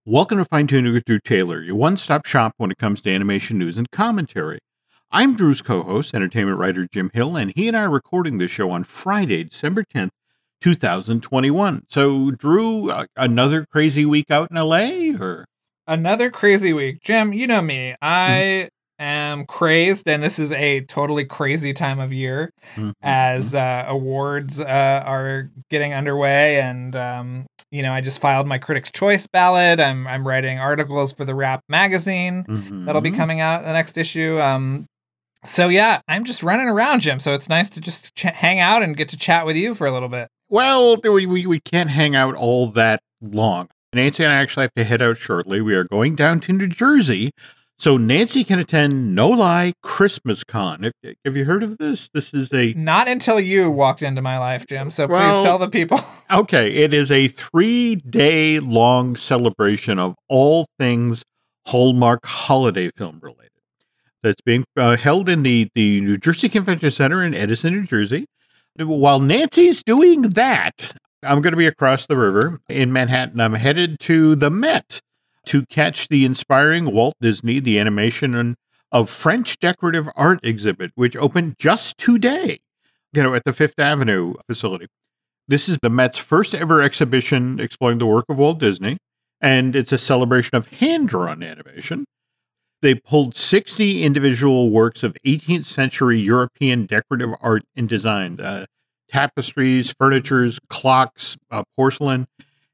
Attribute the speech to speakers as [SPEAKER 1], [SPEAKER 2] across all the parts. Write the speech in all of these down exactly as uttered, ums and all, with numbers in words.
[SPEAKER 1] Welcome to Fine Tuning with Drew Taylor, your one-stop shop when it comes to animation news and commentary. I'm Drew's co-host, entertainment writer Jim Hill, and he and I are recording this show on Friday, December tenth, twenty twenty-one. So, Drew, uh, another crazy week out in L A, or?
[SPEAKER 2] Another crazy week. Jim, you know me. I mm-hmm. am crazed, and this is a totally crazy time of year mm-hmm. as uh, awards uh, are getting underway, and um, you know, I just filed my Critics' Choice ballot. I'm I'm writing articles for the Wrap magazine mm-hmm. that'll be coming out in the next issue. Um, so yeah, I'm just running around, Jim. So it's nice to just ch- hang out and get to chat with you for a little bit.
[SPEAKER 1] Well, we, we we can't hang out all that long. Nancy and I actually have to head out shortly. We are going down to New Jersey, so Nancy can attend No Lie Christmas Con. Have, have you heard of this? This is a...
[SPEAKER 2] Not until you walked into my life, Jim, so well, please tell the people.
[SPEAKER 1] Okay, it is a three-day long celebration of all things Hallmark holiday film related. That's being uh, held in the, the New Jersey Convention Center in Edison, New Jersey. While Nancy's doing that, I'm going to be across the river in Manhattan. I'm headed to the Met to catch the inspiring Walt Disney, the animation of French decorative art exhibit, which opened just today, you know, at the Fifth Avenue facility. This is the Met's first ever exhibition exploring the work of Walt Disney, and it's a celebration of hand-drawn animation. They pulled sixty individual works of eighteenth century European decorative art and design, uh, tapestries, furnitures, clocks, uh, porcelain,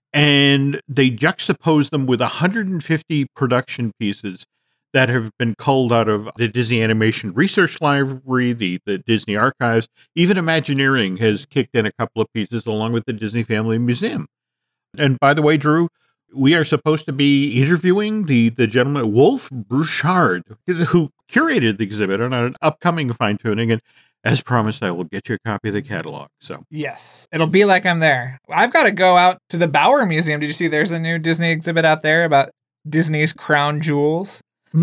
[SPEAKER 1] and they juxtaposed them with one hundred fifty production pieces that have been culled out of the Disney Animation Research Library, the, the Disney Archives. Even Imagineering has kicked in a couple of pieces along with the Disney Family Museum. And by the way, Drew, we are supposed to be interviewing the, the gentleman, Wolf Bouchard, who curated the exhibit on an upcoming Fine Tuning. And as promised, I will get you a copy of the catalog. So
[SPEAKER 2] yes, it'll be like I'm there. I've got to go out to the Bauer Museum. Did you see there's a new Disney exhibit out there about Disney's crown jewels?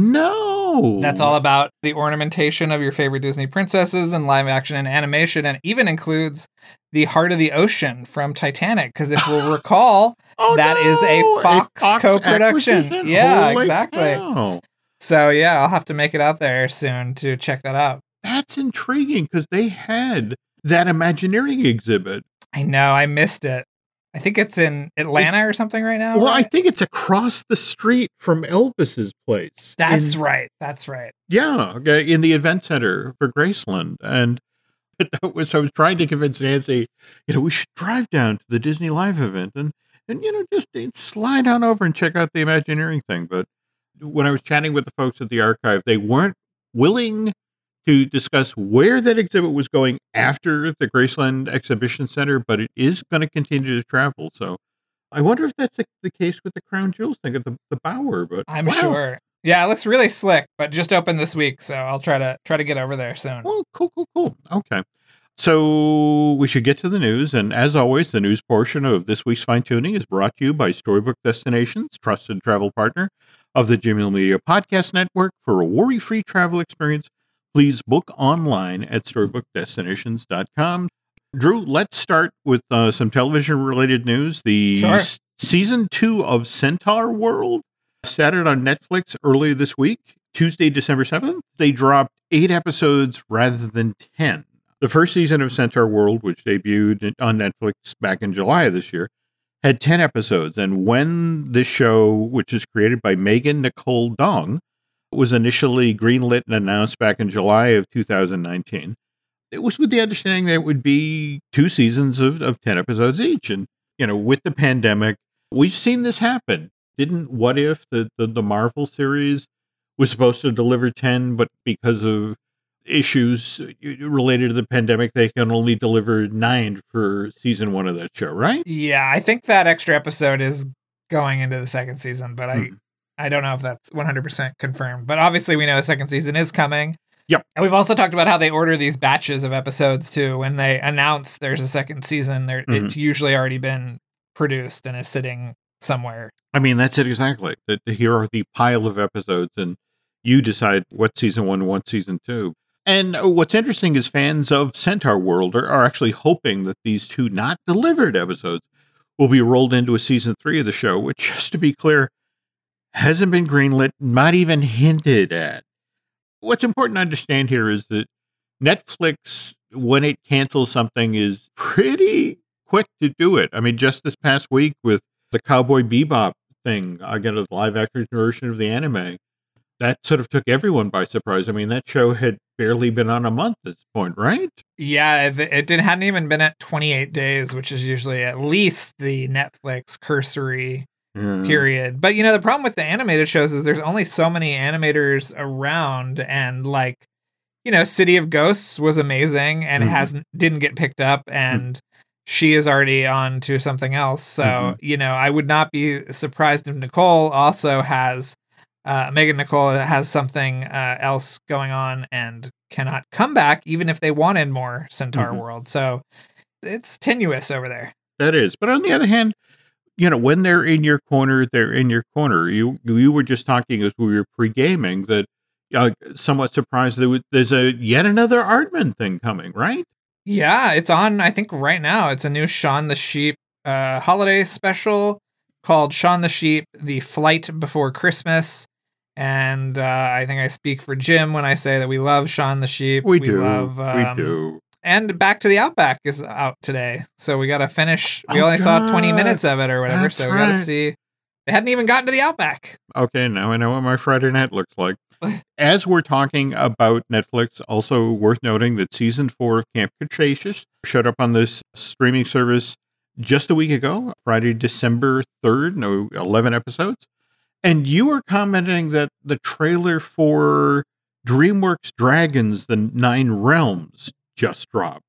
[SPEAKER 1] No.
[SPEAKER 2] That's all about the ornamentation of your favorite Disney princesses and live action and animation, and even includes the Heart of the Ocean from Titanic, because if we'll recall,
[SPEAKER 1] oh,
[SPEAKER 2] that
[SPEAKER 1] no.
[SPEAKER 2] is a Fox,
[SPEAKER 1] a Fox
[SPEAKER 2] co-production. Yeah,
[SPEAKER 1] Holy
[SPEAKER 2] exactly.
[SPEAKER 1] cow.
[SPEAKER 2] So yeah, I'll have to make it out there soon to check that out.
[SPEAKER 1] That's intriguing, because they had that Imagineering exhibit.
[SPEAKER 2] I know, I missed it. I think it's in Atlanta it's, or something right now.
[SPEAKER 1] Well,
[SPEAKER 2] right?
[SPEAKER 1] I think it's across the street from Elvis's place.
[SPEAKER 2] That's
[SPEAKER 1] in,
[SPEAKER 2] right. That's right.
[SPEAKER 1] Yeah, in the event center for Graceland. And that was, I was trying to convince Nancy, you know, we should drive down to the Disney Live event and, and you know, just slide on over and check out the Imagineering thing. But when I was chatting with the folks at the archive, they weren't willing to discuss where that exhibit was going after the Graceland Exhibition Center, but it is going to continue to travel. So I wonder if that's the, the case with the Crown Jewels thing at the, the Bauer. But
[SPEAKER 2] I'm
[SPEAKER 1] wow.
[SPEAKER 2] sure. Yeah, it looks really slick, but just opened this week, so I'll try to try to get over there soon.
[SPEAKER 1] Well, cool, cool, cool. Okay. So we should get to the news. And as always, the news portion of this week's Fine Tuning is brought to you by Storybook Destinations, trusted travel partner of the Jim Hill Media Podcast Network. For a worry-free travel experience, please book online at storybook destinations dot com. Drew, let's start with uh, some television-related news. The
[SPEAKER 2] sure.
[SPEAKER 1] s- season two of Centaur World started on Netflix earlier this week, Tuesday, December seventh. They dropped eight episodes rather than ten. The first season of Centaur World, which debuted on Netflix back in July of this year, had ten episodes. And when this show, which is created by Megan Nicole Dong, was initially greenlit and announced back in July of two thousand nineteen, it was with the understanding that it would be two seasons of, of ten episodes each. And, you know, with the pandemic, we've seen this happen. Didn't What If, the, the, the Marvel series, was supposed to deliver ten, but because of issues related to the pandemic, they can only deliver nine for season one of that show, right?
[SPEAKER 2] Yeah, I think that extra episode is going into the second season, but I... Hmm. I don't know if that's one hundred percent confirmed, but obviously we know the second season is coming.
[SPEAKER 1] Yep.
[SPEAKER 2] And we've also talked about how they order these batches of episodes too. When they announce there's a second season, there mm-hmm. it's usually already been produced and is sitting somewhere.
[SPEAKER 1] I mean, that's it exactly. That here are the pile of episodes, and you decide what season one, what season two. And what's interesting is fans of Centaur World are, are actually hoping that these two not delivered episodes will be rolled into a season three of the show, which, just to be clear, hasn't been greenlit, not even hinted at. What's important to understand here is that Netflix, when it cancels something, is pretty quick to do it. I mean, just this past week with the Cowboy Bebop thing, again, a live action version of the anime, that sort of took everyone by surprise. I mean, that show had barely been on a month at this point, right?
[SPEAKER 2] Yeah, it, it didn't hadn't even been at twenty-eight days, which is usually at least the Netflix cursory
[SPEAKER 1] Yeah.
[SPEAKER 2] period. But you know, the problem with the animated shows is there's only so many animators around, and like, you know, City of Ghosts was amazing and
[SPEAKER 1] Mhm.
[SPEAKER 2] hasn't didn't get picked up, and she is already on to something else. So,
[SPEAKER 1] Mhm.
[SPEAKER 2] you know, I would not be surprised if Nicole also has uh Megan Nicole has something uh, else going on and cannot come back even if they wanted more Centaur
[SPEAKER 1] Mhm.
[SPEAKER 2] World. So it's tenuous over there.
[SPEAKER 1] That is. But on the other hand, you know, when they're in your corner, they're in your corner. You you were just talking as we were pre-gaming that uh, somewhat surprised there was, there's a yet another Aardman thing coming, right?
[SPEAKER 2] Yeah, it's on, I think right now. It's a new Shaun the Sheep uh, holiday special called Shaun the Sheep, The Flight Before Christmas. And uh, I think I speak for Jim when I say that we love Shaun the Sheep.
[SPEAKER 1] We, do.
[SPEAKER 2] love um,
[SPEAKER 1] we do.
[SPEAKER 2] And Back to the Outback is out today. So we got to finish. We
[SPEAKER 1] Oh,
[SPEAKER 2] only saw twenty
[SPEAKER 1] God.
[SPEAKER 2] minutes of it or whatever.
[SPEAKER 1] That's
[SPEAKER 2] so we got to
[SPEAKER 1] right.
[SPEAKER 2] see. They hadn't even gotten to the Outback.
[SPEAKER 1] Okay, now I know what my Friday night looks like. As we're talking about Netflix, also worth noting that season four of Camp Cretaceous showed up on this streaming service just a week ago, Friday, December third, no, eleven episodes. And you were commenting that the trailer for DreamWorks Dragons, The Nine Realms just dropped.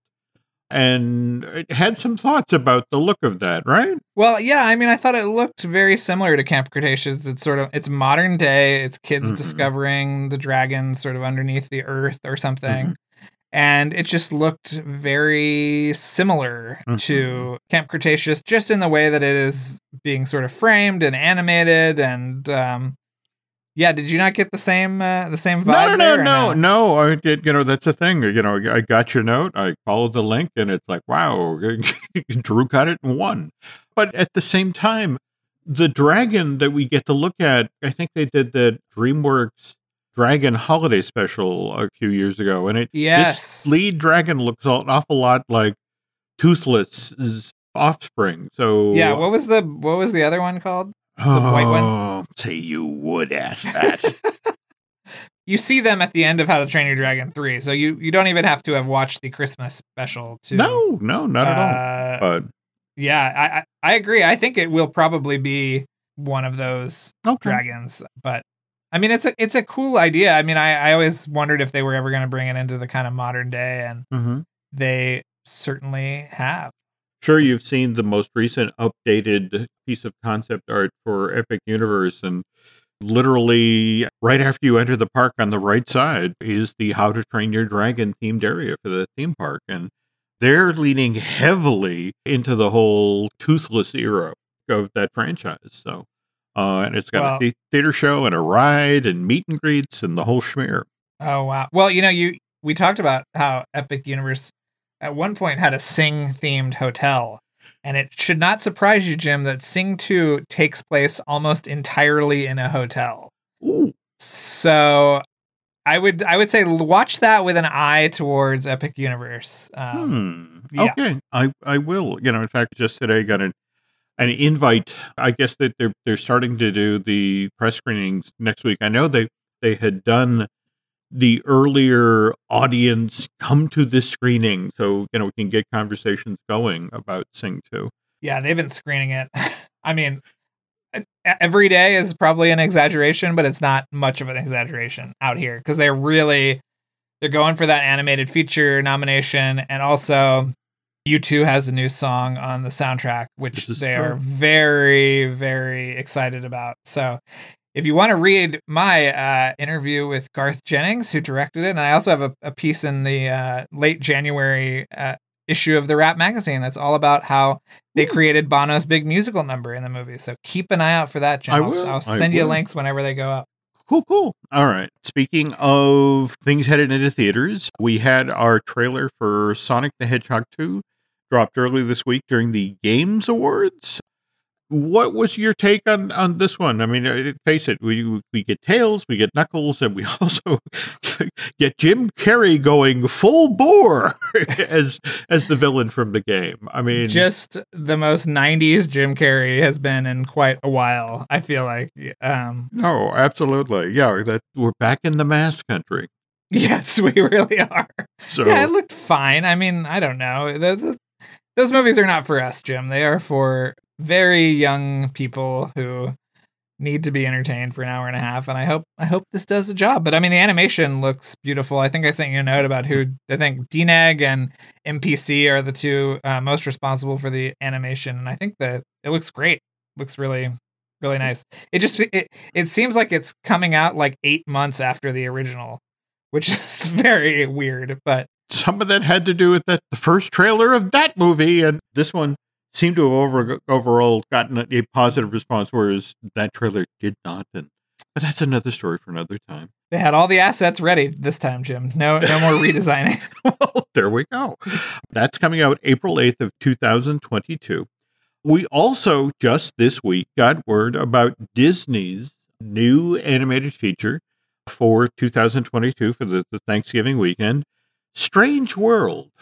[SPEAKER 1] And it had some thoughts about the look of that, right?
[SPEAKER 2] Well, yeah, I mean, I thought it looked very similar to Camp Cretaceous. It's sort of, it's modern day. It's kids
[SPEAKER 1] Mhm.
[SPEAKER 2] discovering the dragons sort of underneath the earth or something.
[SPEAKER 1] Mhm.
[SPEAKER 2] And it just looked very similar
[SPEAKER 1] Mhm.
[SPEAKER 2] to Camp Cretaceous, just in the way that it is being sort of framed and animated. And um, yeah, did you not get the same uh, the same
[SPEAKER 1] No,
[SPEAKER 2] vibe
[SPEAKER 1] no,
[SPEAKER 2] there?
[SPEAKER 1] no,
[SPEAKER 2] or
[SPEAKER 1] no, no. I did, you know, that's the thing. You know, I got your note. I followed the link, and it's like, wow, Drew got it and won. But at the same time, the dragon that we get to look at, I think they did the DreamWorks Dragon Holiday Special a few years ago, and it
[SPEAKER 2] Yes.
[SPEAKER 1] this lead dragon looks an awful lot like Toothless's offspring. So
[SPEAKER 2] Yeah, what was the what was the other one called?
[SPEAKER 1] oh,
[SPEAKER 2] white one?
[SPEAKER 1] say you would ask that.
[SPEAKER 2] You see them at the end of How to Train Your Dragon three, so you, you don't even have to have watched the Christmas special to
[SPEAKER 1] no, no, not at
[SPEAKER 2] uh,
[SPEAKER 1] all. But
[SPEAKER 2] yeah, I, I I agree. I think it will probably be one of those
[SPEAKER 1] okay.
[SPEAKER 2] dragons, but I mean, it's a it's a cool idea. I mean, I, I always wondered if they were ever going to bring it into the kind of modern day, and
[SPEAKER 1] Mm-hmm.
[SPEAKER 2] they certainly have.
[SPEAKER 1] Sure, you've seen the most recent updated piece of concept art for Epic Universe, and literally right after you enter the park on the right side is the How to Train Your Dragon themed area for the theme park. And they're leaning heavily into the whole Toothless era of that franchise. So, uh, and it's got
[SPEAKER 2] Well-
[SPEAKER 1] a the- theater show and a ride and meet and greets and the whole schmear.
[SPEAKER 2] Oh wow! Well, you know, you we talked about how Epic Universe at one point had a Sing themed hotel, and it should not surprise you, Jim, that Sing two takes place almost entirely in a hotel.
[SPEAKER 1] Ooh.
[SPEAKER 2] So I would I would say watch that with an eye towards Epic Universe. Um,
[SPEAKER 1] Hmm.
[SPEAKER 2] yeah.
[SPEAKER 1] Okay, I, I will. You know, in fact, just today I got an an invite. I guess that they're they're starting to do the press screenings next week. I know they they had done the earlier audience come to this screening, so you know we can get conversations going about Sing two.
[SPEAKER 2] Yeah, they've been screening it. I mean, e- every day is probably an exaggeration, but it's not much of an exaggeration out here because they're really they're going for that animated feature nomination, and also U two has a new song on the soundtrack, which
[SPEAKER 1] This is
[SPEAKER 2] they
[SPEAKER 1] true.
[SPEAKER 2] are very, very excited about. So if you want to read my uh, interview with Garth Jennings, who directed it, and I also have a, a piece in the uh, late January uh, issue of the Rap magazine that's all about how they
[SPEAKER 1] Ooh.
[SPEAKER 2] created Bono's big musical number in the movie. So keep an eye out for that, Jim.
[SPEAKER 1] I
[SPEAKER 2] I'll,
[SPEAKER 1] will.
[SPEAKER 2] I'll
[SPEAKER 1] I
[SPEAKER 2] send you
[SPEAKER 1] will.
[SPEAKER 2] links whenever they go up.
[SPEAKER 1] Cool, cool. All right. Speaking of things headed into theaters, we had our trailer for Sonic the Hedgehog two dropped early this week during the Games Awards. what was your take on, on this one? I mean, uh, face it, we we get Tails, we get Knuckles, and we also get Jim Carrey going full bore as as the villain from the game. I mean,
[SPEAKER 2] just the most nineties Jim Carrey has been in quite a while, I feel like. Um,
[SPEAKER 1] no, absolutely. Yeah, that we're back in the mask country.
[SPEAKER 2] Yes, we really are. So, yeah, it looked fine. I mean, I don't know. The, the, those movies are not for us, Jim. They are for very young people who need to be entertained for an hour and a half. And I hope I hope this does the job. But I mean, the animation looks beautiful. I think I sent you a note about who I think D N A G and M P C are the two uh, most responsible for the animation. And I think that it looks great. It looks really, really nice. It just it, it seems like it's coming out like eight months after the original, which is very weird, but
[SPEAKER 1] some of that had to do with that the first trailer of that movie, and this one seemed to have over, overall gotten a, a positive response, whereas that trailer did not. And but that's another story for another time.
[SPEAKER 2] They had all the assets ready this time, Jim. No, no more redesigning.
[SPEAKER 1] Well, there we go. That's coming out April eighth of two thousand twenty-two. We also just this week got word about Disney's new animated feature for two thousand twenty-two for the, the Thanksgiving weekend, Strange World.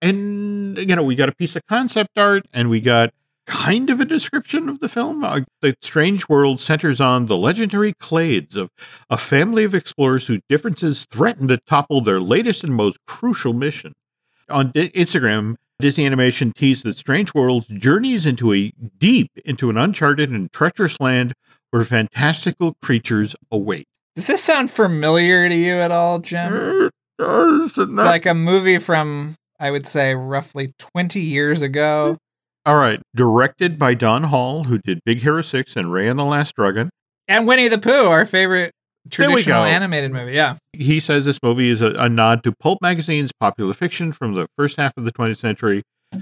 [SPEAKER 1] And, you know, we got a piece of concept art and we got kind of a description of the film. Uh, the Strange World centers on the legendary Clades, of a family of explorers whose differences threaten to topple their latest and most crucial mission. On D- Instagram, Disney Animation teased that Strange World journeys into a deep into an uncharted and treacherous land where fantastical creatures await.
[SPEAKER 2] Does this sound familiar to you at all, Jim?
[SPEAKER 1] It does.
[SPEAKER 2] It's like a movie from, I would say, roughly twenty years ago.
[SPEAKER 1] All right. Directed by Don Hall, who did Big Hero six and Ray and the Last Dragon.
[SPEAKER 2] And Winnie the Pooh, our favorite traditional animated movie. Yeah.
[SPEAKER 1] He says this movie is a, a nod to pulp magazines, popular fiction from the first half of the twentieth century.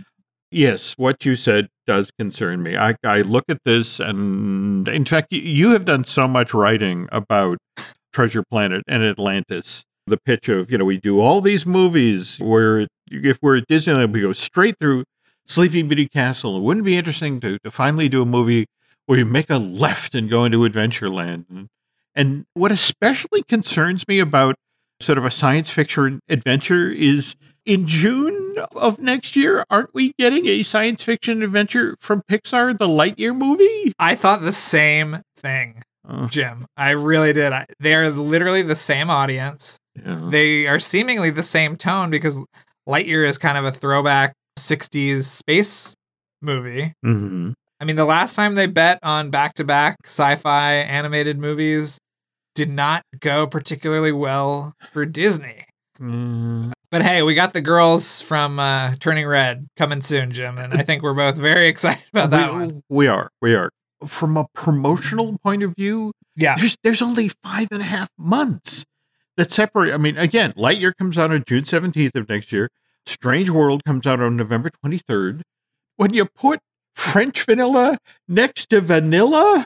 [SPEAKER 1] Yes, what you said does concern me. I, I look at this, and in fact, you, you have done so much writing about Treasure Planet and Atlantis. The pitch of, you know, we do all these movies where if we're at Disneyland, we go straight through Sleeping Beauty Castle. It wouldn't be interesting to, to finally do a movie where you make a left and go into Adventureland. And, and what especially concerns me about sort of a science fiction adventure is in June of next year, aren't we getting a science fiction adventure from Pixar, the Lightyear movie?
[SPEAKER 2] I thought the same thing, uh, Jim. I really did. I, they are literally the same audience. Yeah. They are seemingly the same tone because Lightyear is kind of a throwback sixties space movie.
[SPEAKER 1] Mm-hmm.
[SPEAKER 2] I mean, the last time they bet on back-to-back sci-fi animated movies did not go particularly well for Disney.
[SPEAKER 1] Mm.
[SPEAKER 2] But hey, we got the girls from uh, Turning Red coming soon, Jim, and I think we're both very excited about that
[SPEAKER 1] we,
[SPEAKER 2] one.
[SPEAKER 1] We are. We are. From a promotional point of view,
[SPEAKER 2] yeah,
[SPEAKER 1] there's, there's only five and a half months that separate. I mean, again, Lightyear comes out on June seventeenth of next year. Strange World comes out on November twenty-third. When you put French vanilla next to vanilla,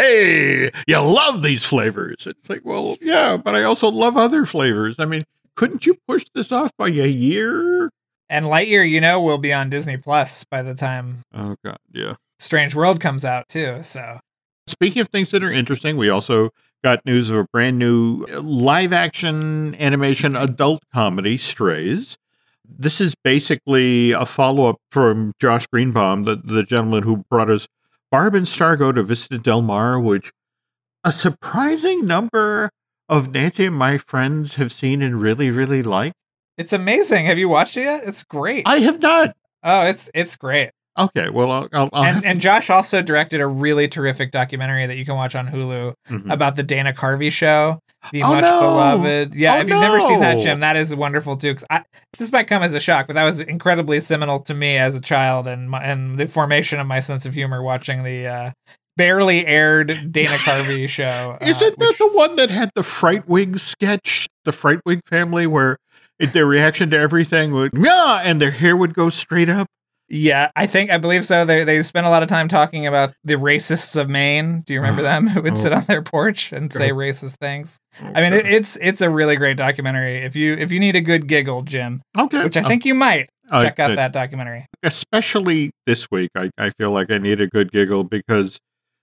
[SPEAKER 1] hey, you love these flavors. It's like, well, yeah, but I also love other flavors. I mean, couldn't you push this off by a year?
[SPEAKER 2] And Lightyear, you know, will be on Disney Plus by the time
[SPEAKER 1] oh god, yeah,
[SPEAKER 2] Strange World comes out too. So,
[SPEAKER 1] speaking of things that are interesting, we also got news of a brand new live action animation adult comedy, Strays. This is basically a follow-up from Josh Greenbaum, the, the gentleman who brought us Barb and Stargo to Vista Del Mar, which a surprising number of Nancy and my friends have seen and really, really like.
[SPEAKER 2] It's amazing. Have you watched it yet? It's great.
[SPEAKER 1] I have not.
[SPEAKER 2] Oh, it's it's great.
[SPEAKER 1] Okay, well, I'll... I'll, I'll
[SPEAKER 2] and, and Josh also directed a really terrific documentary that you can watch on Hulu mm-hmm. about the Dana Carvey show, the
[SPEAKER 1] oh,
[SPEAKER 2] much
[SPEAKER 1] no.
[SPEAKER 2] beloved. Yeah,
[SPEAKER 1] oh,
[SPEAKER 2] if you've
[SPEAKER 1] no.
[SPEAKER 2] never seen that, Jim, that is wonderful too. Cause I, this might come as a shock, but that was incredibly seminal to me as a child and my, and the formation of my sense of humor watching the uh, barely aired Dana Carvey show. Uh,
[SPEAKER 1] Isn't that
[SPEAKER 2] which,
[SPEAKER 1] the one that had the Frightwig sketch, the Frightwig family, where it, their reaction to everything would, yeah, and their hair would go straight up?
[SPEAKER 2] Yeah, I think, I believe so. They they spent a lot of time talking about the racists of Maine. Do you remember them? Who would oh. sit on their porch and say racist things? Okay. I mean, it, it's it's a really great documentary. If you if you need a good giggle, Jim,
[SPEAKER 1] okay,
[SPEAKER 2] which I think you might, check out
[SPEAKER 1] uh,
[SPEAKER 2] that documentary.
[SPEAKER 1] Especially this week, I, I feel like I need a good giggle because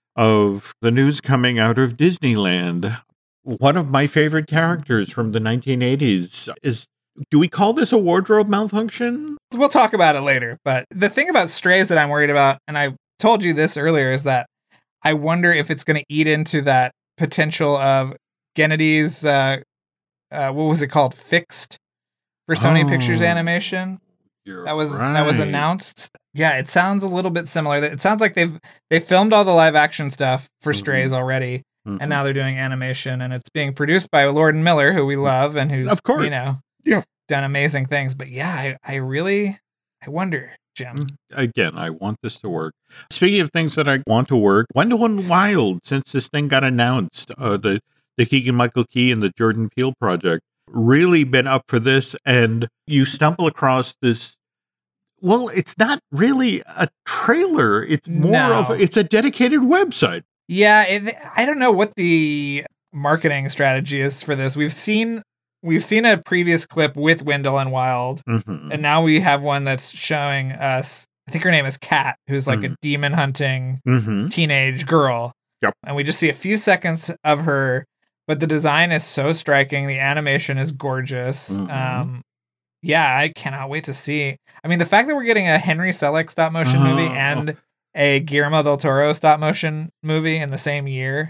[SPEAKER 1] of the news coming out of Disneyland. One of my favorite characters from the nineteen eighties is, do we call this a wardrobe malfunction?
[SPEAKER 2] We'll talk about it later. But the thing about Strays that I'm worried about, and I told you this earlier, is that I wonder if it's going to eat into that potential of Gennedy's, uh, uh, what was it called? Fixed for Sony
[SPEAKER 1] Oh,
[SPEAKER 2] Pictures Animation.
[SPEAKER 1] You're
[SPEAKER 2] That was that was
[SPEAKER 1] right.
[SPEAKER 2] announced. Yeah, it sounds a little bit similar. It sounds like they've they filmed all the live action stuff for
[SPEAKER 1] Mhm.
[SPEAKER 2] Strays already,
[SPEAKER 1] Mhm.
[SPEAKER 2] and now they're doing animation, and it's being produced by Lord and Miller, who we love and who's
[SPEAKER 1] Of course.
[SPEAKER 2] you know
[SPEAKER 1] Yeah.
[SPEAKER 2] done amazing things. But yeah, I, I really I wonder, Jim.
[SPEAKER 1] Again, I want this to work. Speaking of things that I want to work, Gwendolyn Wild, since this thing got announced, uh, the, the Keegan Michael Key and the Jordan Peele project, really been up for this. And you stumble across this. Well, it's not really a trailer. It's more
[SPEAKER 2] No.
[SPEAKER 1] of, a, it's a dedicated website.
[SPEAKER 2] Yeah, it, I don't know what the marketing strategy is for this. We've seen we've seen a previous clip with Wendell and Wild,
[SPEAKER 1] Mhm.
[SPEAKER 2] and now we have one that's showing us. I think her name is Kat, who's like
[SPEAKER 1] Mhm.
[SPEAKER 2] a demon hunting
[SPEAKER 1] Mhm.
[SPEAKER 2] teenage girl.
[SPEAKER 1] Yep.
[SPEAKER 2] And we just see a few seconds of her, but the design is so striking. The animation is gorgeous.
[SPEAKER 1] Mhm.
[SPEAKER 2] Um, yeah, I cannot wait to see. I mean, the fact that we're getting a Henry Selick stop motion movie
[SPEAKER 1] Oh.
[SPEAKER 2] and a Guillermo del Toro stop motion movie in the same year,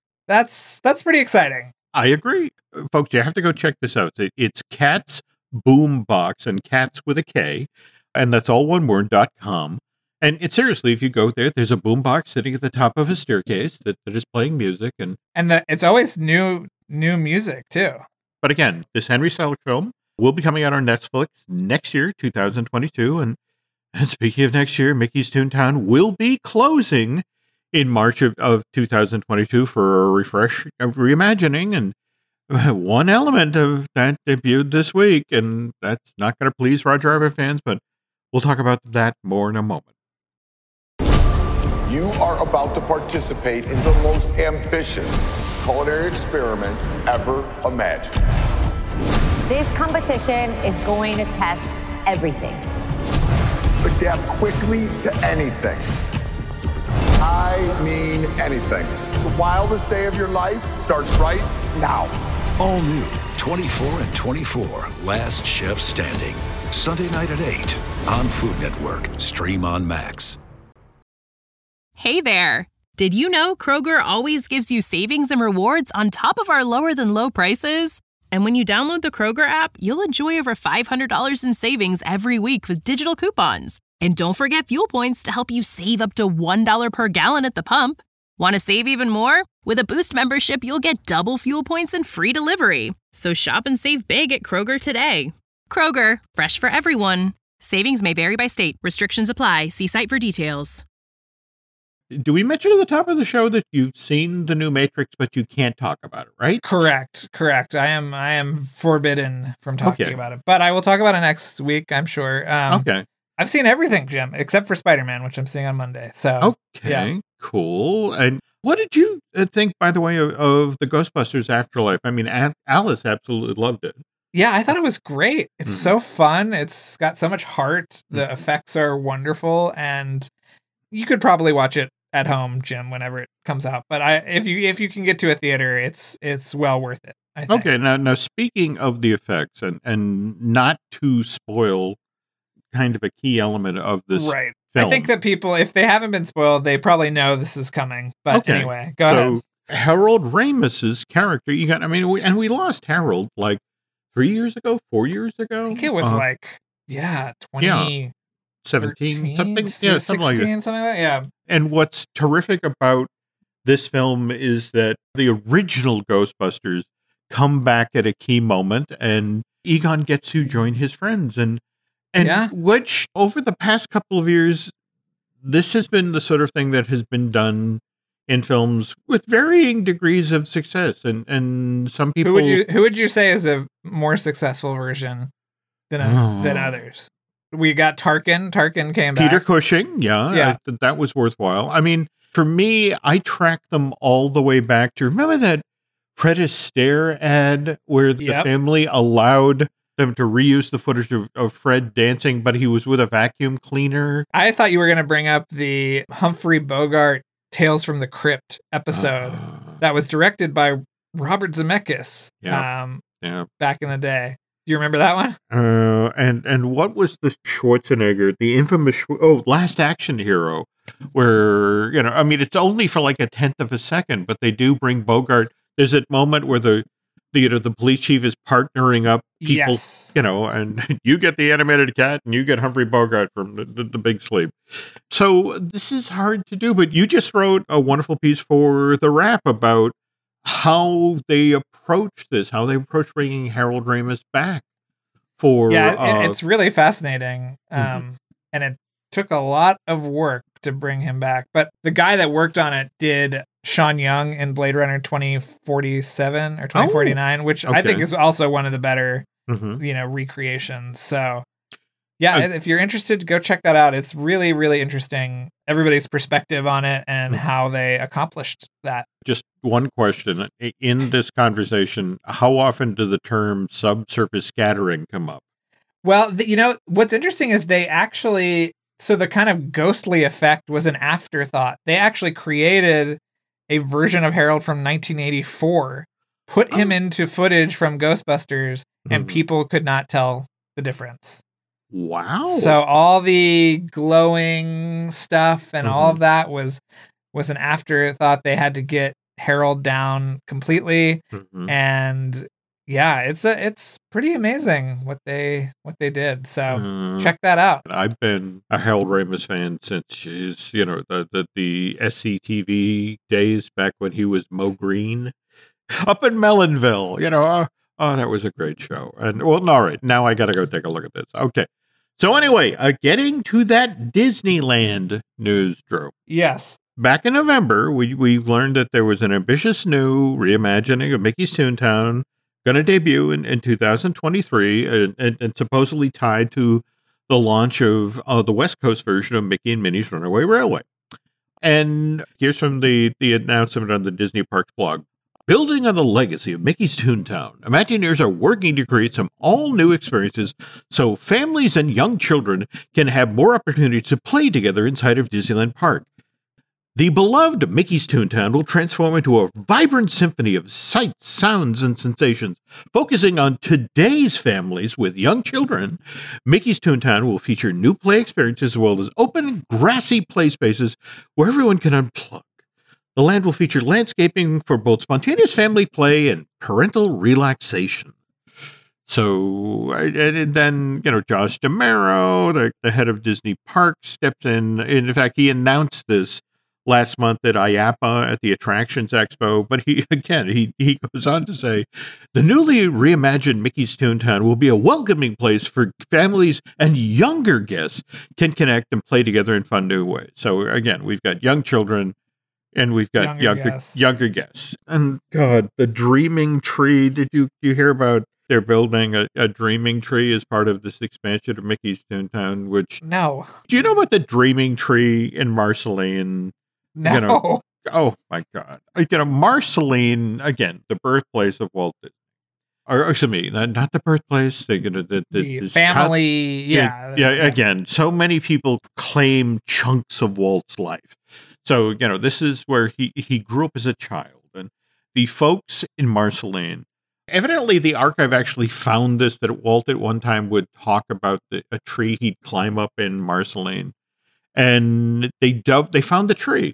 [SPEAKER 2] that's that's pretty exciting.
[SPEAKER 1] I agree. Uh, Folks, you have to go check this out. It- It's Cats Boombox, and Cats with a K, and that's all one word, dot com. And it, seriously, if you go there, there's a boombox sitting at the top of a staircase that, that is playing music. And
[SPEAKER 2] And the, it's always new new music too.
[SPEAKER 1] But again, this Henry Selick film will be coming out on Netflix next year, two thousand twenty-two. And, and speaking of next year, Mickey's Toontown will be closing in March of, of two thousand twenty-two for a refresh, a reimagining. And one element of that debuted this week, and that's not going to please Roger Rabbit fans, but we'll talk about that more in a moment.
[SPEAKER 3] You are about to participate in the most ambitious culinary experiment ever imagined.
[SPEAKER 4] This competition is going to test everything.
[SPEAKER 3] Adapt quickly to anything. I mean anything. The wildest day of your life starts right now.
[SPEAKER 5] All new twenty-four and twenty-four, Last Chef Standing. Sunday night at eight on Food Network. Stream on Max.
[SPEAKER 6] Hey there! Did you know Kroger always gives you savings and rewards on top of our lower than low prices? And when you download the Kroger app, you'll enjoy over five hundred dollars in savings every week with digital coupons. And don't forget fuel points to help you save up to one dollar per gallon at the pump. Want to save even more? With a Boost membership, you'll get double fuel points and free delivery. So shop and save big at Kroger today. Kroger, fresh for everyone. Savings may vary by state. Restrictions apply. See site for details.
[SPEAKER 1] Do we mention at the top of the show that you've seen the new Matrix, but you can't talk about it, right?
[SPEAKER 2] Correct, correct. I am I am forbidden from talking
[SPEAKER 1] Okay.
[SPEAKER 2] about it, but I will talk about it next week. I'm sure. Um,
[SPEAKER 1] Okay.
[SPEAKER 2] I've seen everything, Jim, except for Spider-Man, which I'm seeing on Monday. So
[SPEAKER 1] Okay.
[SPEAKER 2] yeah.
[SPEAKER 1] Cool. And what did you uh, think, by the way, of, of the Ghostbusters Afterlife? I mean, A- Alice absolutely loved it.
[SPEAKER 2] Yeah, I thought it was great. It's
[SPEAKER 1] Mhm.
[SPEAKER 2] so fun. It's got so much heart. The
[SPEAKER 1] Mhm.
[SPEAKER 2] effects are wonderful, and you could probably watch it at home, Jim, whenever it comes out. But I, if you if you can get to a theater, it's it's well worth it. I think.
[SPEAKER 1] Okay. Now, now speaking of the effects, and and not to spoil kind of a key element of this
[SPEAKER 2] Right.
[SPEAKER 1] film.
[SPEAKER 2] I think that people, if they haven't been spoiled, they probably know this is coming. But
[SPEAKER 1] Okay.
[SPEAKER 2] anyway, go ahead.
[SPEAKER 1] So Harold Ramis's character, you got. I mean, we, and we lost Harold like three years ago, four years ago.
[SPEAKER 2] I think it was
[SPEAKER 1] Uh,
[SPEAKER 2] like yeah, twenty
[SPEAKER 1] seventeen, something.
[SPEAKER 2] sixteen,
[SPEAKER 1] Yeah, something like that.
[SPEAKER 2] something like that. Yeah.
[SPEAKER 1] And what's terrific about this film is that the original Ghostbusters come back at a key moment, and Egon gets to join his friends, and and
[SPEAKER 2] Yeah.
[SPEAKER 1] which over the past couple of years, this has been the sort of thing that has been done in films with varying degrees of success, and and some people.
[SPEAKER 2] Who would you who would you say is a more successful version than a, than
[SPEAKER 1] Oh.
[SPEAKER 2] others? We got Tarkin. Tarkin came back.
[SPEAKER 1] Peter Cushing, yeah,
[SPEAKER 2] Yeah.
[SPEAKER 1] I th- that was worthwhile. I mean, for me, I track them all the way back to remember that Fred Astaire ad where the
[SPEAKER 2] Yep.
[SPEAKER 1] family allowed them to reuse the footage of, of Fred dancing, but he was with a vacuum cleaner.
[SPEAKER 2] I thought you were going to bring up the Humphrey Bogart Tales from the Crypt episode uh, that was directed by Robert Zemeckis
[SPEAKER 1] yeah,
[SPEAKER 2] um,
[SPEAKER 1] yeah.
[SPEAKER 2] back in the day. Do you remember that one?
[SPEAKER 1] Uh, and, and what was the Schwarzenegger, the infamous, oh, Last Action Hero, where, you know, I mean, it's only for like a tenth of a second, but they do bring Bogart. There's that moment where the, the you know, the police chief is partnering up people,
[SPEAKER 2] yes.
[SPEAKER 1] you know, and you get the animated cat and you get Humphrey Bogart from the, the, the Big Sleep. So this is hard to do, but you just wrote a wonderful piece for The Wrap about how they approach this, how they approach bringing Harold Ramis back for.
[SPEAKER 2] Yeah,
[SPEAKER 1] uh,
[SPEAKER 2] it's really fascinating. Um,
[SPEAKER 1] mm-hmm.
[SPEAKER 2] And it took a lot of work to bring him back. But the guy that worked on it did Sean Young in Blade Runner twenty forty-seven or twenty forty-nine, oh, which okay. I think is also one of the better, mm-hmm. you know, recreations. So yeah, I, if you're interested, go check that out. It's really, really interesting. Everybody's perspective on it and mm-hmm. how they accomplished that.
[SPEAKER 1] Just one question in this conversation. How often do the term subsurface scattering come up?
[SPEAKER 2] Well, the, you know, what's interesting is they actually, so the kind of ghostly effect was an afterthought. They actually created a version of Harold from nineteen eighty-four, put him oh. into footage from Ghostbusters, and mm-hmm. people could not tell the difference.
[SPEAKER 1] Wow.
[SPEAKER 2] So all the glowing stuff and mm-hmm. all of that was was an afterthought. They had to get Harold down completely. Mm-hmm. And yeah, it's a it's pretty amazing what they what they did. So mm. check that out.
[SPEAKER 1] I've been a Harold Ramis fan since his, you know, the the, the S C T V days back when he was Mo Green up in Melonville. You know, oh, oh that was a great show. And well, all right, now I got to go take a look at this. Okay. So anyway, uh, getting to that Disneyland news, Drew.
[SPEAKER 2] Yes.
[SPEAKER 1] Back in November, we we learned that there was an ambitious new reimagining of Mickey's Toontown going to debut in, in two thousand twenty-three and, and, and supposedly tied to the launch of uh, the West Coast version of Mickey and Minnie's Runaway Railway. And here's from the, the announcement on the Disney Parks blog. Building on the legacy of Mickey's Toontown, Imagineers are working to create some all-new experiences so families and young children can have more opportunities to play together inside of Disneyland Park. The beloved Mickey's Toontown will transform into a vibrant symphony of sights, sounds, and sensations, focusing on today's families with young children. Mickey's Toontown will feature new play experiences as well as open, grassy play spaces where everyone can unplug. The land will feature landscaping for both spontaneous family play and parental relaxation. So, and then, you know, Josh D'Amaro, the, the head of Disney Parks, steps in. In fact, he announced this last month at I A P A at the Attractions Expo. But he, again, he, he goes on to say, the newly reimagined Mickey's Toontown will be a welcoming place for families and younger guests can connect and play together in fun new ways. So, again, we've got young children. And we've got younger younger guests. younger guests. And God, the Dreaming Tree. Did you you hear about they're building a, a Dreaming Tree as part of this expansion of Mickey's Toontown? Which
[SPEAKER 2] no. Do
[SPEAKER 1] you know about the Dreaming Tree in Marceline?
[SPEAKER 2] No.
[SPEAKER 1] You know, oh my God! You know, Marceline again, the birthplace of Walt Disney. Or, or excuse me, not, not the birthplace. They you know, the, the,
[SPEAKER 2] the family. Child, yeah,
[SPEAKER 1] yeah, yeah. Again, so many people claim chunks of Walt's life. So, you know, this is where he, he grew up as a child. And the folks in Marceline, evidently the archive actually found this, that Walt at one time would talk about the, a tree he'd climb up in Marceline. And they dubbed, they found the tree.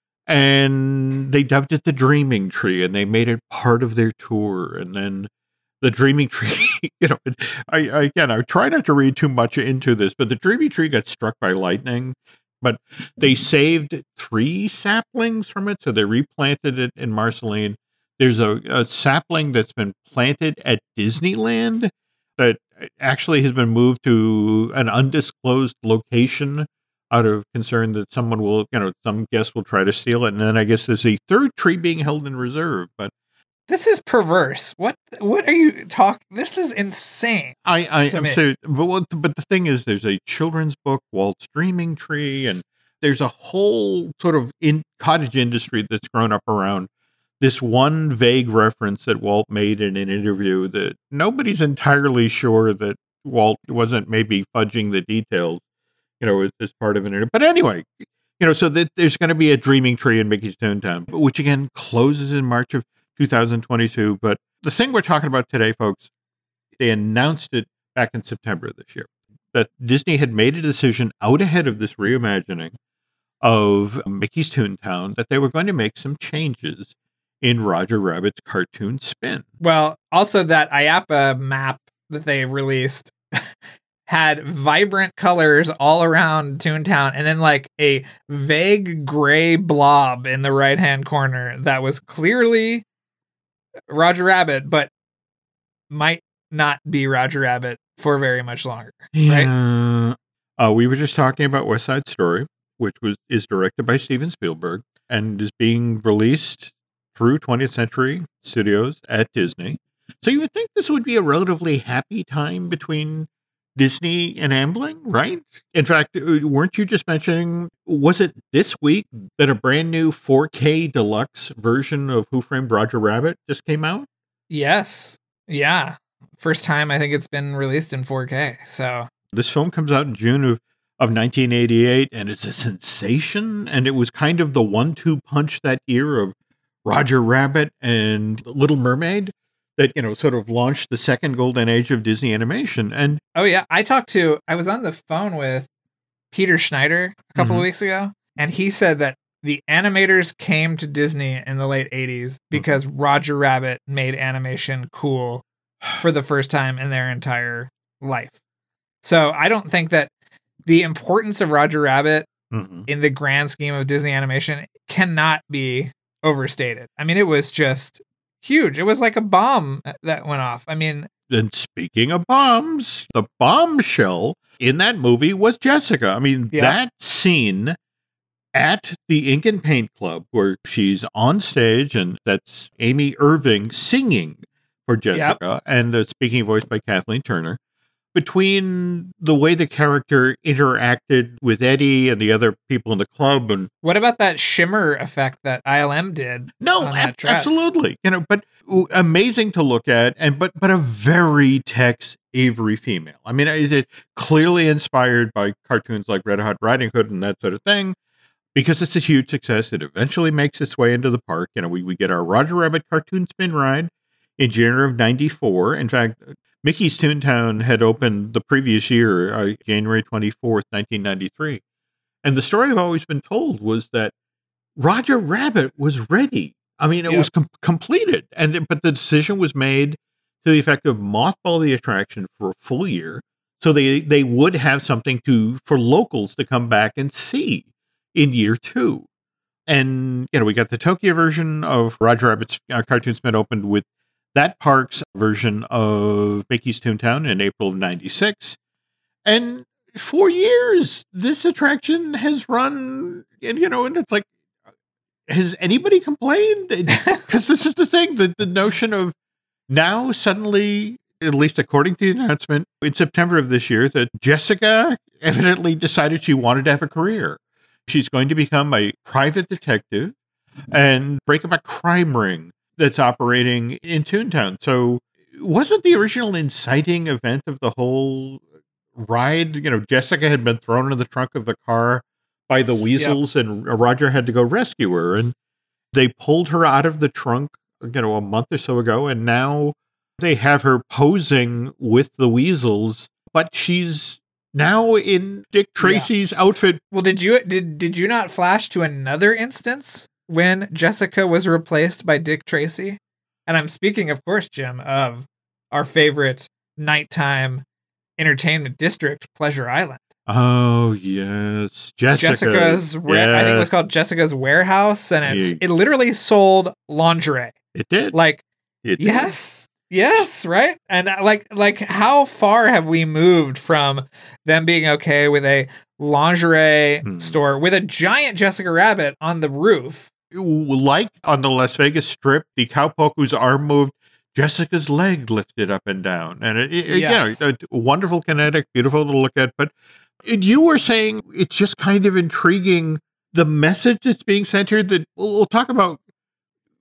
[SPEAKER 1] And they dubbed it the Dreaming Tree. And they made it part of their tour. And then the Dreaming Tree, you know, I, I again, I try not to read too much into this, but the Dreaming Tree got struck by lightning. But they saved three saplings from it, so they replanted it in Marceline. There's a, a sapling that's been planted at Disneyland that actually has been moved to an undisclosed location out of concern that someone will, you know, some guest will try to steal it. And then I guess there's a third tree being held in reserve. But
[SPEAKER 2] this is perverse. What what are you talking? This is insane.
[SPEAKER 1] I, I am so, but what, but the thing is, there's a children's book, Walt's Dreaming Tree, and there's a whole sort of in cottage industry that's grown up around this one vague reference that Walt made in an interview that nobody's entirely sure that Walt wasn't maybe fudging the details, you know, as, as part of an interview. But anyway, you know, so that there's going to be a Dreaming Tree in Mickey's Toontown, which again closes in March of two thousand twenty-two. But the thing we're talking about today, folks, they announced it back in September of this year, that Disney had made a decision out ahead of this reimagining of Mickey's Toontown that they were going to make some changes in Roger Rabbit's cartoon spin.
[SPEAKER 2] Well, also that I A P A map that they released had vibrant colors all around Toontown, and then like a vague gray blob in the right-hand corner that was clearly Roger Rabbit, but might not be Roger Rabbit for very much longer.
[SPEAKER 1] Yeah.
[SPEAKER 2] Right?
[SPEAKER 1] Uh, we were just talking about West Side Story, which was is directed by Steven Spielberg and is being released through twentieth Century Studios at Disney. So you would think this would be a relatively happy time between Disney and Amblin, right? In fact, weren't you just mentioning, was it this week that a brand new four K deluxe version of Who Framed Roger Rabbit just came out?
[SPEAKER 2] Yes. Yeah. First time I think it's been released in four K. So
[SPEAKER 1] this film comes out in June of, of nineteen eighty-eight, and it's a sensation. And it was kind of the one two punch that year of Roger Rabbit and Little Mermaid that, you know, sort of launched the second golden age of Disney animation. And
[SPEAKER 2] oh yeah, I talked to, I was on the phone with Peter Schneider a couple
[SPEAKER 1] Mhm.
[SPEAKER 2] of weeks ago, and he said that the animators came to Disney in the late eighties because Roger Rabbit made animation cool for the first time in their entire life. So I don't think that the importance of Roger Rabbit
[SPEAKER 1] Mhm.
[SPEAKER 2] in the grand scheme of Disney animation cannot be overstated. I mean, it was just huge. It was like a bomb that went off. I mean,
[SPEAKER 1] And speaking of bombs, the bombshell in that movie was Jessica. I mean,
[SPEAKER 2] Yeah.
[SPEAKER 1] that scene at the Ink and Paint Club where she's on stage and that's Amy Irving singing for Jessica and the speaking voice by Kathleen Turner. Between the way the character interacted with Eddie and the other people in the club, and
[SPEAKER 2] what about that shimmer effect that I L M did?
[SPEAKER 1] no,
[SPEAKER 2] on that
[SPEAKER 1] ab-
[SPEAKER 2] dress?
[SPEAKER 1] absolutely, you know, but ooh, amazing to look at, and but but a very Tex Avery female. I mean, it, it clearly inspired by cartoons like Red Hot Riding Hood and that sort of thing, because it's a huge success. It eventually makes its way into the park. You know, we we get our Roger Rabbit cartoon spin ride in January of ninety-four. In fact, Mickey's Toontown had opened the previous year, uh, January twenty-fourth, nineteen ninety-three. And the story I've always been told was that Roger Rabbit was ready. I mean, it
[SPEAKER 2] Yep.
[SPEAKER 1] was com- completed. and But the decision was made to the effect of mothball the attraction for a full year. So they, they would have something to for locals to come back and see in year two. And, you know, we got the Tokyo version of Roger Rabbit's uh, cartoon spin opened with that park's version of Mickey's Toontown in April of ninety-six. And for years, this attraction has run, and, you know, and it's like, has anybody complained? Because this is the thing, the, the notion of now suddenly, at least according to the announcement in September of this year, that Jessica evidently decided she wanted to have a career. She's going to become a private detective and break up a crime ring that's operating in Toontown. So wasn't the original inciting event of the whole ride, you know, Jessica had been thrown in the trunk of the car by the weasels and Roger had to go rescue her. And they pulled her out of the trunk, you know, a month or so ago. And now they have her posing with the weasels, but she's now in Dick Tracy's outfit.
[SPEAKER 2] Well, did you did did you not flash to another instance when Jessica was replaced by Dick Tracy? And I'm speaking, of course, Jim, of our favorite nighttime entertainment district, Pleasure Island.
[SPEAKER 1] Oh, yes. Jessica.
[SPEAKER 2] Jessica's, wa- I think it was called Jessica's Warehouse, and it's
[SPEAKER 1] Yeah.
[SPEAKER 2] it literally sold lingerie.
[SPEAKER 1] It did.
[SPEAKER 2] Like,
[SPEAKER 1] It did.
[SPEAKER 2] yes, yes, right? And uh, like, like, how far have we moved from them being okay with a lingerie
[SPEAKER 1] Hmm.
[SPEAKER 2] store with a giant Jessica Rabbit on the roof?
[SPEAKER 1] Like on the Las Vegas Strip, the cowpoke whose arm moved, Jessica's leg lifted up and down. And it, it,
[SPEAKER 2] Yes.
[SPEAKER 1] yeah, a wonderful kinetic, beautiful to look at. But you were saying it's just kind of intriguing the message that's being sent here that we'll, we'll talk about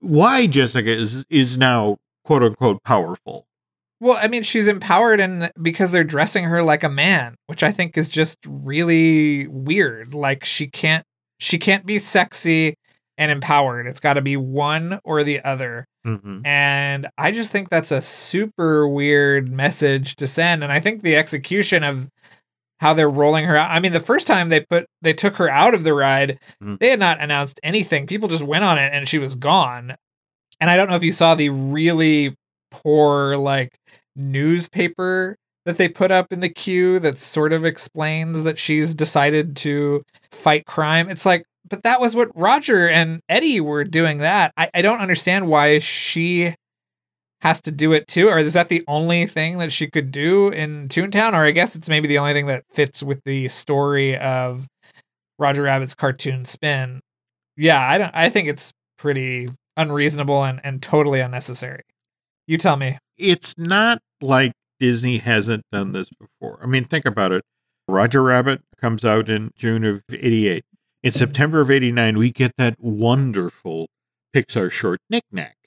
[SPEAKER 1] why Jessica is is now quote unquote powerful.
[SPEAKER 2] Well, I mean, she's empowered and because they're dressing her like a man, which I think is just really weird. Like she can't she can't be sexy and empowered. It's got to be one or the other.
[SPEAKER 1] Mm-hmm.
[SPEAKER 2] And I just think that's a super weird message to send. And I think the execution of how they're rolling her out. I mean, the first time they put they took her out of the ride,
[SPEAKER 1] mm-hmm.
[SPEAKER 2] they had not announced anything. People just went on it and she was gone. And I don't know if you saw the really poor like newspaper that they put up in the queue that sort of explains that she's decided to fight crime. It's like, but that was what Roger and Eddie were doing that. I, I don't understand why she has to do it too. Or is that the only thing that she could do in Toontown? Or I guess it's maybe the only thing that fits with the story of Roger Rabbit's cartoon spin. Yeah, I don't, I think it's pretty unreasonable and, and totally unnecessary. You tell me.
[SPEAKER 1] It's not like Disney hasn't done this before. I mean, think about it. Roger Rabbit comes out in June of eighty-eight. In September of eighty-nine, we get that wonderful Pixar short, Knick Knack,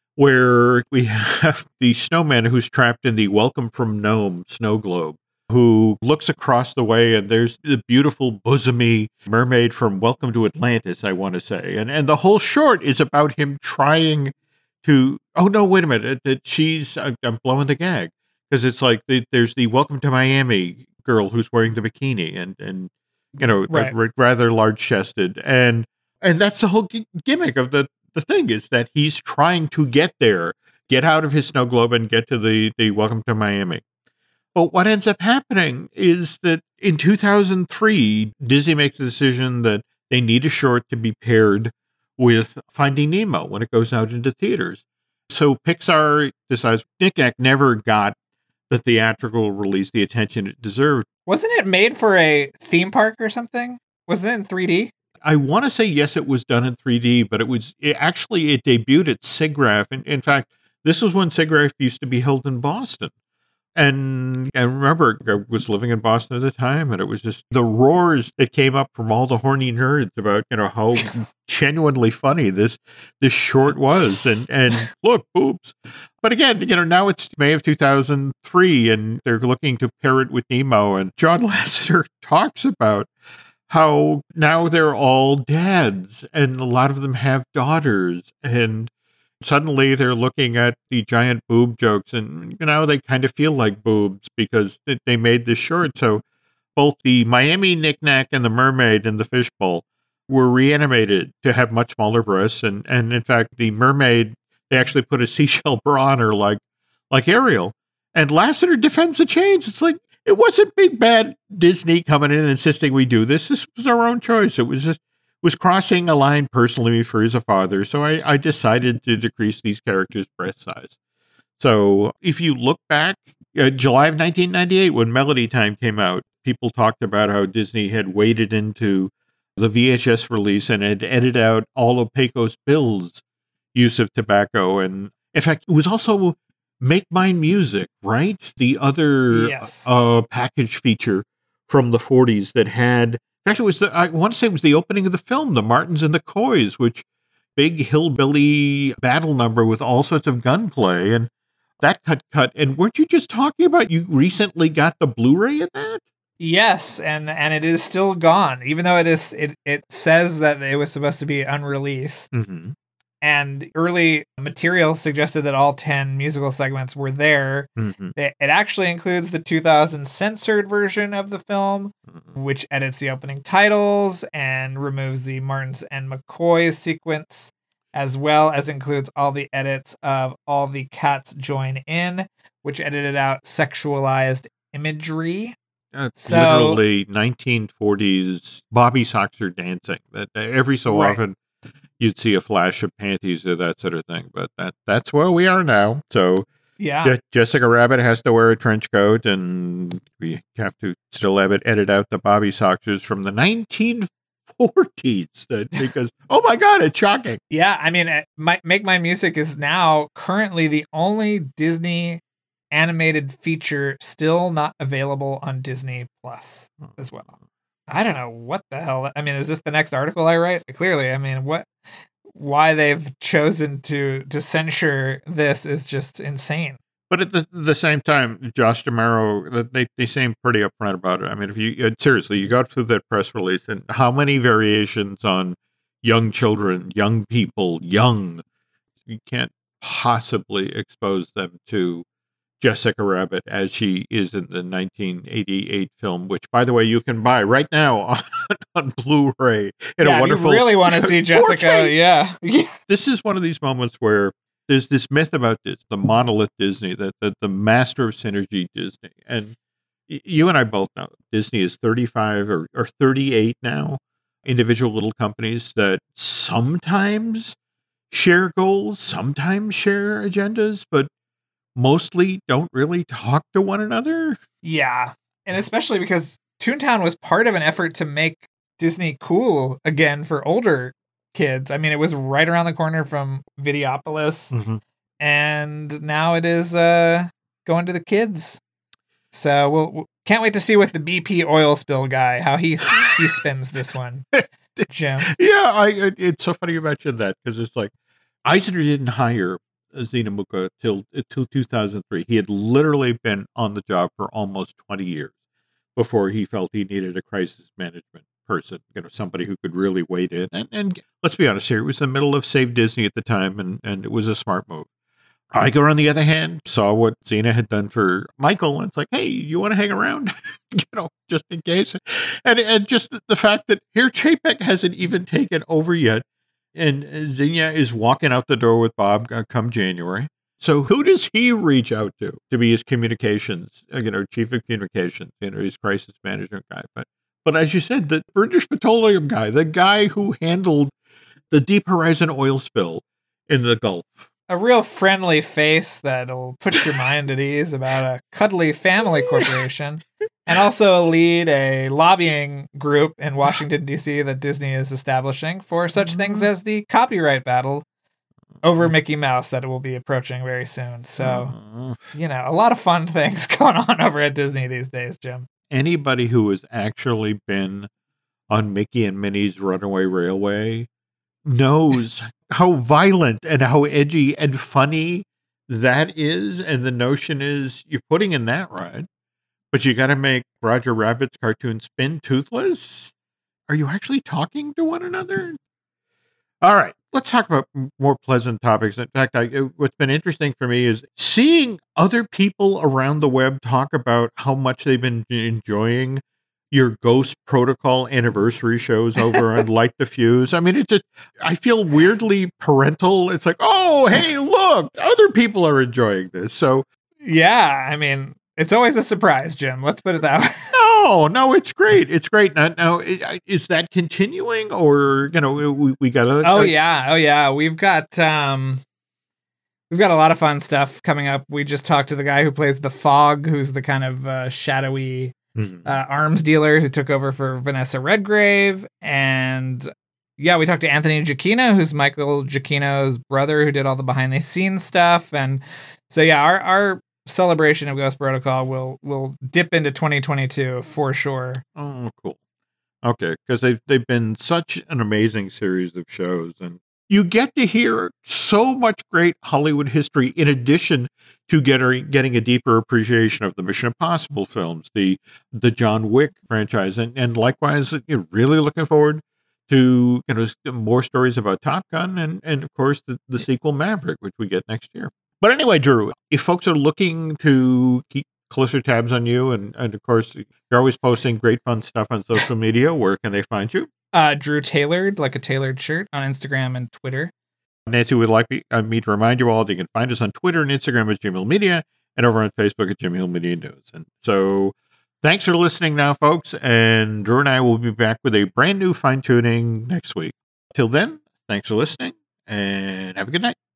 [SPEAKER 1] where we have the snowman who's trapped in the Welcome from Nome snow globe, who looks across the way, and there's the beautiful bosomy mermaid from Welcome to Atlantis, I want to say. And and the whole short is about him trying to, oh, no, wait a minute, that she's, I'm blowing the gag, because it's like the, there's the Welcome to Miami girl who's wearing the bikini and, and you know,
[SPEAKER 2] right.
[SPEAKER 1] r- rather large-chested. And and that's the whole g- gimmick of the, the thing, is that he's trying to get there, get out of his snow globe and get to the, the Welcome to Miami. But what ends up happening is that in two thousand three, Disney makes the decision that they need a short to be paired with Finding Nemo when it goes out into theaters. So Pixar decides Knick Knack never got the theatrical release, the attention it deserved.
[SPEAKER 2] Wasn't it made for a theme park or something? Was it in three D?
[SPEAKER 1] I want to say, yes, it was done in three D, but it was it actually, it debuted at SIGGRAPH. In, in fact, this was when SIGGRAPH used to be held in Boston. And I remember I was living in Boston at the time, and it was just the roars that came up from all the horny nerds about, you know, how genuinely funny this this short was. And, and look, boobs. But again, you know, now it's May of two thousand three, and they're looking to pair it with Nemo. And John Lasseter talks about how now they're all dads, and a lot of them have daughters, and suddenly they're looking at the giant boob jokes, and you know, they kind of feel like boobs because they made this short. So both the Miami Knick Knack and the mermaid and the fishbowl were reanimated to have much smaller breasts. And, and in fact, the mermaid, they actually put a seashell bra on her like, like Ariel. And Lasseter defends the change. It's like, it wasn't big bad Disney coming in and insisting we do this. This was our own choice. It was just was crossing a line personally for as a father. So I, I decided to decrease these characters' breast size. So if you look back, uh, July of nineteen ninety-eight, when Melody Time came out, people talked about how Disney had waded into the V H S release and had edited out all of Pecos Bill's use of tobacco. And in fact, it was also Make Mine Music, right? The other
[SPEAKER 2] Yes.
[SPEAKER 1] uh, package feature from the forties that had, actually, it was the, I want to say it was the opening of the film, The Martins and the Coys, which big hillbilly battle number with all sorts of gunplay, and that cut cut. And weren't you just talking about you recently got the Blu-ray of that?
[SPEAKER 2] Yes, and and it is still gone, even though it is it it says that it was supposed to be unreleased.
[SPEAKER 1] Mm-hmm.
[SPEAKER 2] And early material suggested that all ten musical segments were there.
[SPEAKER 1] Mm-hmm.
[SPEAKER 2] It, it actually includes the two thousand censored version of the film,
[SPEAKER 1] Mm-hmm.
[SPEAKER 2] which edits the opening titles and removes the Martins and McCoy sequence, as well as includes all the edits of All the Cats Join In, which edited out sexualized imagery.
[SPEAKER 1] That's
[SPEAKER 2] So-
[SPEAKER 1] literally nineteen forties Bobby Soxer dancing. That that every so
[SPEAKER 2] Right.
[SPEAKER 1] often you'd see a flash of panties or that sort of thing. But that that's where we are now. So
[SPEAKER 2] Yeah.
[SPEAKER 1] Je- Jessica Rabbit has to wear a trench coat, and we have to still have it edit out the Bobby Soxers from the nineteen forties. That because oh my god, it's shocking.
[SPEAKER 2] Yeah, I mean, uh, my, Make My Music is now currently the only Disney animated feature still not available on Disney Plus as well. I don't know what the hell. I mean, is this the next article I write? Clearly, I mean, what why they've chosen to to censure this is just insane.
[SPEAKER 1] But at the, the same time, Josh D'Amaro, they, they seem pretty upfront about it. I mean, if you, uh, seriously, you got through that press release and how many variations on young children, young people, young, you can't possibly expose them to Jessica Rabbit as she is in the nineteen eighty-eight film, which, by the way, you can buy right now on, on Blu-ray. In
[SPEAKER 2] yeah,
[SPEAKER 1] a wonderful,
[SPEAKER 2] if you really want to see Jessica, yeah.
[SPEAKER 1] This is one of these moments where there's this myth about this, the monolith Disney, that the, the master of synergy Disney. And y- you and I both know Disney is thirty-five or, or thirty-eight now, individual little companies that sometimes share goals, sometimes share agendas, but mostly don't really talk to one another.
[SPEAKER 2] Yeah. And especially because Toontown was part of an effort to make Disney cool again for older kids. I mean, it was right around the corner from Videopolis,
[SPEAKER 1] Mm-hmm.
[SPEAKER 2] and now it is uh, going to the kids. So we'll, we'll can't wait to see what the B P oil spill guy, how he he spins this one, Jim.
[SPEAKER 1] Yeah, I, it's so funny you mentioned that because it's like Eisner didn't hire Zena Muka till, till two thousand three. He had literally been on the job for almost twenty years before he felt he needed a crisis management person, you know, somebody who could really wade in. And, and let's be honest here, it was the middle of Save Disney at the time, and, and it was a smart move. Iger, on the other hand, saw what Zena had done for Michael, and it's like, hey, you want to hang around? you know, just in case. And, and just the, the fact that here Chapek hasn't even taken over yet, and Xenia is walking out the door with Bob uh, come January. So who does he reach out to to be his communications, uh, you know, chief of communications, you know, his crisis management guy? But but as you said, the British Petroleum guy, the guy who handled the Deep Horizon oil spill in the Gulf.
[SPEAKER 2] A real friendly face that'll put your mind at ease about a cuddly family corporation. And also lead a lobbying group in Washington, D C that Disney is establishing for such things as the copyright battle over Mickey Mouse that it will be approaching very soon. So, you know, a lot of fun things going on over at Disney these days, Jim.
[SPEAKER 1] Anybody who has actually been on Mickey and Minnie's Runaway Railway knows how violent and how edgy and funny that is. And the notion is you're putting in that ride, but you got to make Roger Rabbit's cartoon spin toothless? Are you actually talking to one another? All right, let's talk about more pleasant topics. In fact, I, what's been interesting for me is seeing other people around the web talk about how much they've been enjoying your Ghost Protocol anniversary shows over on Light the Fuse. I mean, it's just, I feel weirdly parental. It's like, oh, hey, look, other people are enjoying this. So,
[SPEAKER 2] yeah, I mean, it's always a surprise, Jim. Let's put it that way.
[SPEAKER 1] No, no, it's great. It's great. Now, now is that continuing, or you know, we, we got to?
[SPEAKER 2] Oh uh, yeah, oh yeah. We've got um, we've got a lot of fun stuff coming up. We just talked to the guy who plays the Fog, who's the kind of uh, shadowy mm-hmm. uh, arms dealer who took over for Vanessa Redgrave, and yeah, we talked to Anthony Giacchino, who's Michael Giacchino's brother, who did all the behind the scenes stuff, and so yeah, our our. celebration of Ghost Protocol will will dip into twenty twenty-two for sure.
[SPEAKER 1] Oh, cool. Okay, because they've they've been such an amazing series of shows, and you get to hear so much great Hollywood history in addition to getting getting a deeper appreciation of the Mission Impossible films, the the John Wick franchise, and and likewise, you're really looking forward to you know more stories about Top Gun, and and of course the, the sequel Maverick, which we get next year. But anyway, Drew, if folks are looking to keep closer tabs on you, and, and of course, you're always posting great fun stuff on social media, where can they find you?
[SPEAKER 2] Uh, Drew Tailored, like a tailored shirt, on Instagram and Twitter.
[SPEAKER 1] Nancy would like me, uh, me to remind you all that you can find us on Twitter and Instagram as Jim Hill Media, and over on Facebook at Jim Hill Media News. And so thanks for listening now, folks, and Drew and I will be back with a brand new fine-tuning next week. Till then, thanks for listening, and have a good night.